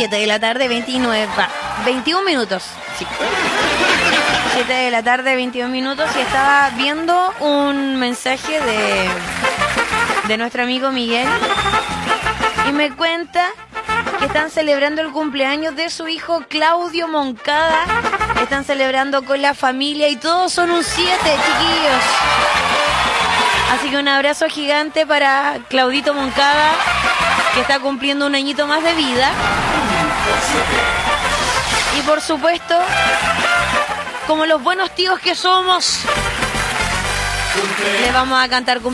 7 de la tarde, 21 minutos. Sí. 7 de la tarde, 21 minutos, y estaba viendo un mensaje de nuestro amigo Miguel y me cuenta que están celebrando el cumpleaños de su hijo Claudio Moncada. Están celebrando con la familia y todos son un 7, chiquillos. Así que un abrazo gigante para Claudito Moncada, que está cumpliendo un añito más de vida. Y por supuesto, como los buenos tíos que somos, les vamos a cantar cumpleaños.